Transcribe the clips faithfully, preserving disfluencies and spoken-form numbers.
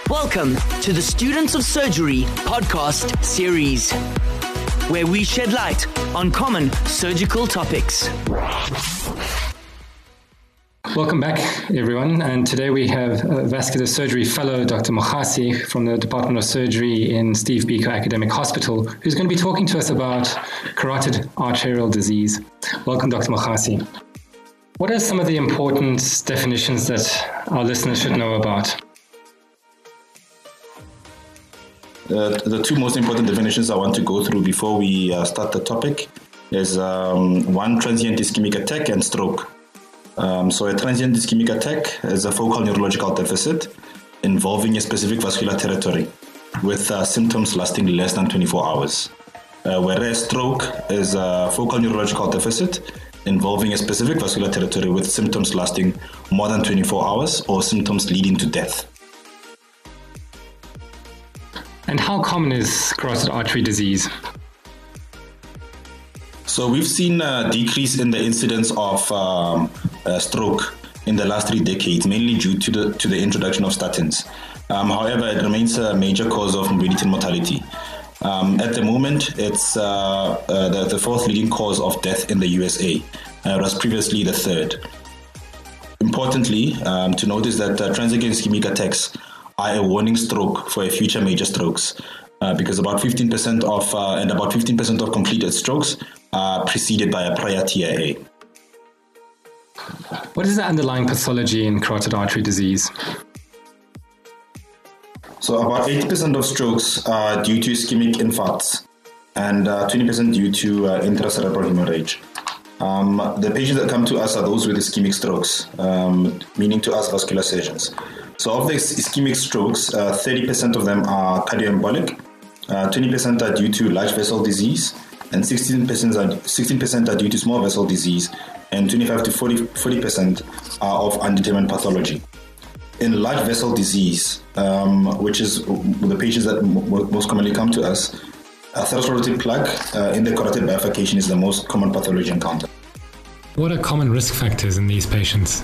Welcome to the Students of Surgery podcast series, where we shed light on common surgical topics. Welcome back, everyone. And today we have uh, vascular surgery fellow Doctor Mogasi from the Department of Surgery in Steve Biko Academic Hospital, who's going to be talking to us about carotid arterial disease. Welcome, Doctor Mogasi. What are some of the important definitions that our listeners should know about? Uh, the two most important definitions I want to go through before we uh, start the topic is um, one, transient ischemic attack, and stroke. Um, so a transient ischemic attack is a focal neurological deficit involving a specific vascular territory with uh, symptoms lasting less than twenty-four hours. Uh, whereas stroke is a focal neurological deficit involving a specific vascular territory with symptoms lasting more than twenty-four hours or symptoms leading to death. And how common is carotid artery disease? So we've seen a decrease in the incidence of um, uh, stroke in the last three decades, mainly due to the to the introduction of statins. Um, however, it remains a major cause of morbidity and mortality. Um, at the moment, it's uh, uh, the, the fourth leading cause of death in the U S A. Uh, it was previously the third. Importantly, um, to notice that uh, transient ischemic attacks are a warning stroke for a future major strokes, uh, because about fifteen percent of uh, and about fifteen percent of completed strokes are preceded by a prior T I A. What is the underlying pathology in carotid artery disease? So about eighty percent of strokes are due to ischemic infarcts and uh, twenty percent due to uh, intracerebral hemorrhage. Um, the patients that come to us are those with ischemic strokes, um, meaning to us vascular surgeons. So of the ischemic strokes, uh, thirty percent of them are cardioembolic, uh, twenty percent are due to large vessel disease, and sixteen percent are, sixteen percent are due to small vessel disease, and twenty-five to forty percent are of undetermined pathology. In large vessel disease, um, which is the patients that m- most commonly come to us, atherosclerotic plaque uh, in the carotid bifurcation is the most common pathology encountered. What are common risk factors in these patients?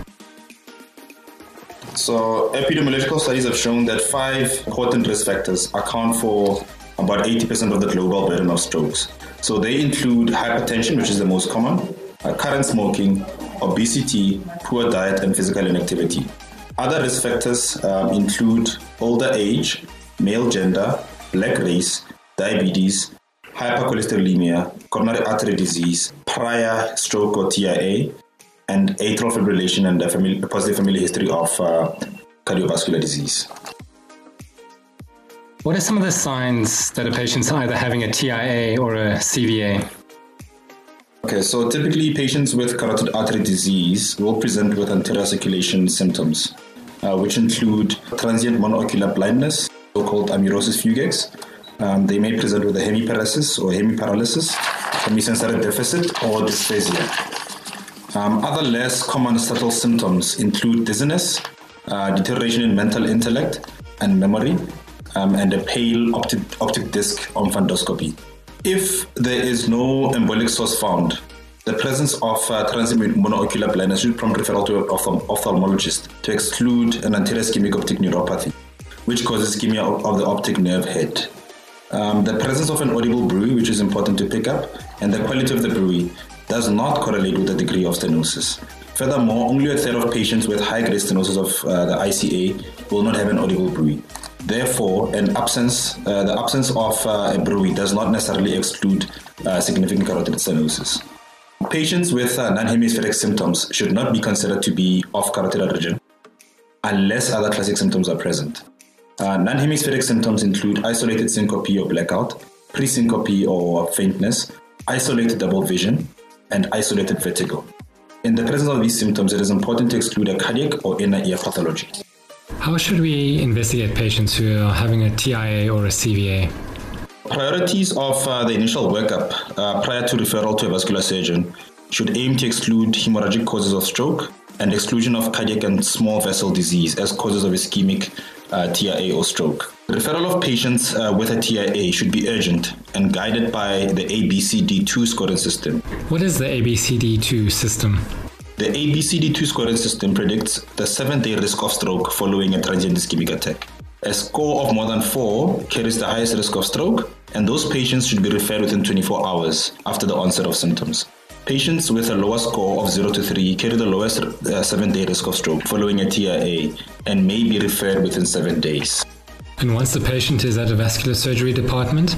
So epidemiological studies have shown that five important risk factors account for about eighty percent of the global burden of strokes. So they include hypertension, which is the most common, uh, current smoking, obesity, poor diet, and physical inactivity. Other risk factors um, include older age, male gender, black race, diabetes, hypercholesterolemia, coronary artery disease, prior stroke or T I A, and atrial fibrillation and a, family, a positive family history of uh, cardiovascular disease. What are some of the signs that a patient's either having a T I A or a C V A? Okay, so typically patients with carotid artery disease will present with anterior circulation symptoms, uh, which include transient monoocular blindness, so-called amaurosis fugax. Um, they may present with a hemiparesis or hemiparalysis, hemisensory deficit, or dysphasia. Um, other less common subtle symptoms include dizziness, uh, deterioration in mental intellect and memory, um, and a pale optic, optic disc on fundoscopy. If there is no embolic source found, the presence of uh, transient monoocular blindness should prompt referral to an ophthalm- ophthalmologist to exclude an anterior ischemic optic neuropathy, which causes ischemia of, of the optic nerve head. Um, the presence of an audible bruit, which is important to pick up, and the quality of the bruit does not correlate with the degree of stenosis. Furthermore, only a third of patients with high-grade stenosis of uh, the I C A will not have an audible bruit. Therefore, an absence, uh, the absence of uh, a bruit does not necessarily exclude uh, significant carotid stenosis. Patients with uh, non-hemispheric symptoms should not be considered to be of carotid origin unless other classic symptoms are present. Uh, non-hemispheric symptoms include isolated syncope or blackout, pre-syncope or faintness, isolated double vision, and isolated vertigo. In the presence of these symptoms, it is important to exclude a cardiac or inner ear pathology. How should we investigate patients who are having a T I A or a C V A? Priorities of uh, the initial workup uh, prior to referral to a vascular surgeon should aim to exclude hemorrhagic causes of stroke and exclusion of cardiac and small vessel disease as causes of ischemic uh, T I A or stroke. Referral of patients uh, with a T I A should be urgent and guided by the A B C D two scoring system. What is the A B C D two system? The A B C D two scoring system predicts the seven-day risk of stroke following a transient ischemic attack. A score of more than four carries the highest risk of stroke, and those patients should be referred within twenty-four hours after the onset of symptoms. Patients with a lower score of zero to three carry the lowest uh, seven-day risk of stroke following a T I A and may be referred within seven days. And once the patient is at a vascular surgery department?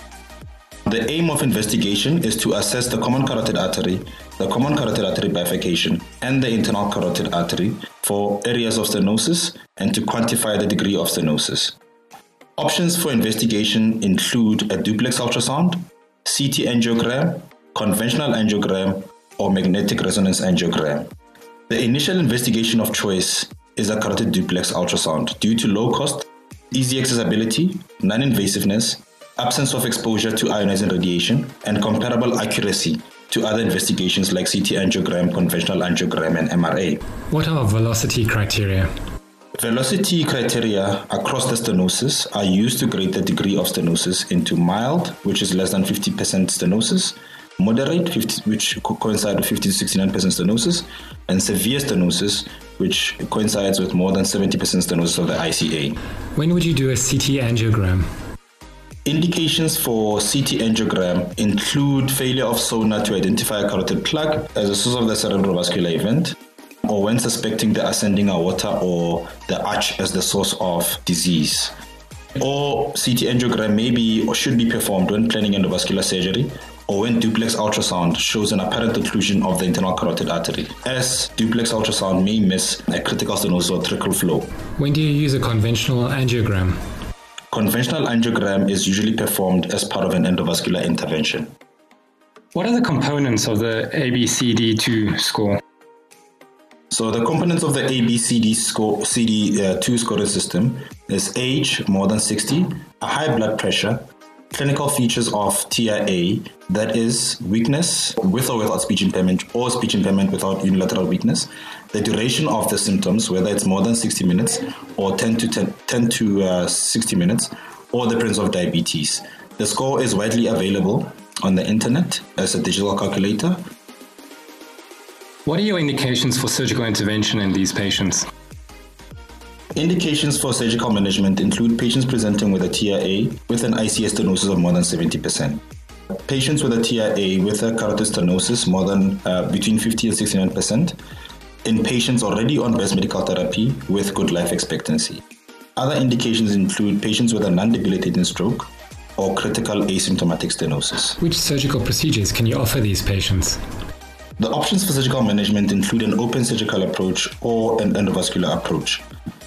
The aim of investigation is to assess the common carotid artery, the common carotid artery bifurcation, and the internal carotid artery for areas of stenosis and to quantify the degree of stenosis. Options for investigation include a duplex ultrasound, C T angiogram, conventional angiogram, or magnetic resonance angiogram. The initial investigation of choice is a carotid duplex ultrasound due to low cost, easy accessibility, non-invasiveness, absence of exposure to ionizing radiation, and comparable accuracy to other investigations like C T angiogram, conventional angiogram, and M R A. What are velocity criteria? Velocity criteria across the stenosis are used to grade the degree of stenosis into mild, which is less than fifty percent stenosis, moderate, fifty, which co- coincides with fifty to sixty-nine percent stenosis, and severe stenosis, which coincides with more than seventy percent stenosis of the I C A. When would you do a C T angiogram? Indications for C T angiogram include failure of sonar to identify a carotid plaque as a source of the cerebrovascular event, or when suspecting the ascending aorta or the arch as the source of disease. Or C T angiogram may be or should be performed when planning endovascular surgery, or when duplex ultrasound shows an apparent occlusion of the internal carotid artery, as duplex ultrasound may miss a critical stenosis or trickle flow. When do you use a conventional angiogram? Conventional angiogram is usually performed as part of an endovascular intervention. What are the components of the A B C D two score? So the components of the A B C D score, C D two scoring system is age, more than sixty, a high blood pressure, clinical features of T I A, that is weakness with or without speech impairment or speech impairment without unilateral weakness, the duration of the symptoms, whether it's more than sixty minutes or ten to sixty minutes, or the presence of diabetes. The score is widely available on the internet as a digital calculator. What are your indications for surgical intervention in these patients? Indications for surgical management include patients presenting with a T I A with an I C A stenosis of more than seventy percent. Patients with a T I A with a carotid stenosis more than uh, between fifty and sixty-nine percent. In patients already on best medical therapy with good life expectancy. Other indications include patients with a non-debilitating stroke or critical asymptomatic stenosis. Which surgical procedures can you offer these patients? The options for surgical management include an open surgical approach or an endovascular approach.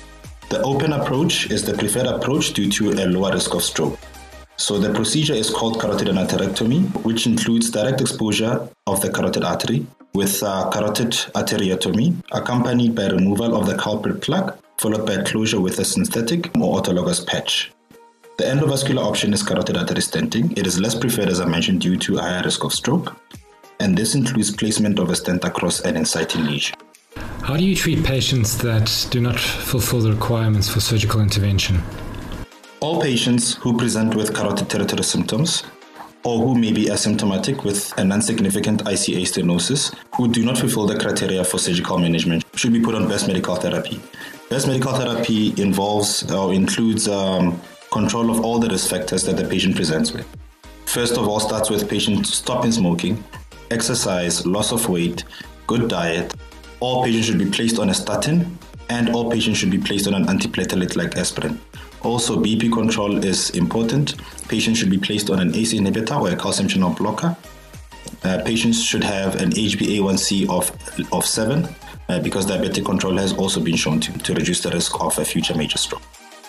The open approach is the preferred approach due to a lower risk of stroke. So the procedure is called carotid endarterectomy, which includes direct exposure of the carotid artery with uh, carotid arteriotomy, accompanied by removal of the culprit plaque, followed by closure with a synthetic or autologous patch. The endovascular option is carotid artery stenting. It is less preferred, as I mentioned, due to a higher risk of stroke, and this includes placement of a stent across an inciting lesion. How do you treat patients that do not fulfill the requirements for surgical intervention? All patients who present with carotid territory symptoms or who may be asymptomatic with a non-significant I C A stenosis who do not fulfill the criteria for surgical management should be put on best medical therapy. Best medical therapy involves or includes um, control of all the risk factors that the patient presents with. First of all, starts with patient stopping smoking, exercise, loss of weight, good diet. All patients should be placed on a statin, and all patients should be placed on an antiplatelet like aspirin. Also, B P control is important. Patients should be placed on an A C E inhibitor or a calcium channel blocker. Uh, patients should have an H b A one C of, of seven uh, because diabetic control has also been shown to, to reduce the risk of a future major stroke.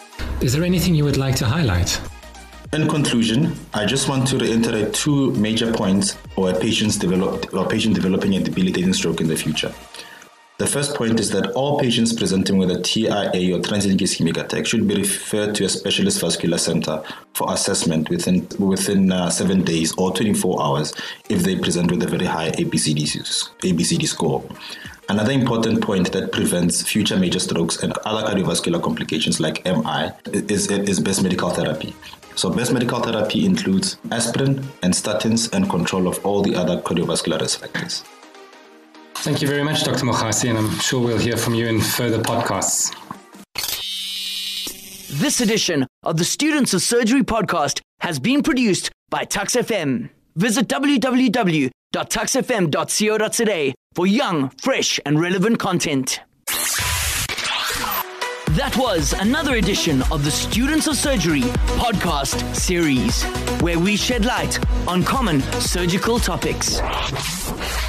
Is there anything you would like to highlight? In conclusion, I just want to reiterate two major points for a patient's develop, or patient developing a debilitating stroke in the future. The first point is that all patients presenting with a T I A or transient ischemic attack should be referred to a specialist vascular center for assessment within within uh, seven days or twenty-four hours if they present with a very high A B C D, A B C D score. Another important point that prevents future major strokes and other cardiovascular complications like M I is, is best medical therapy. So best medical therapy includes aspirin and statins and control of all the other cardiovascular risk factors. Thank you very much, Doctor Mokhasi, and I'm sure we'll hear from you in further podcasts. This edition of the Students of Surgery podcast has been produced by Tux F M. Visit w w w dot tux f m dot co dot za for young, fresh and relevant content. That was another edition of the Students of Surgery podcast series, where we shed light on common surgical topics.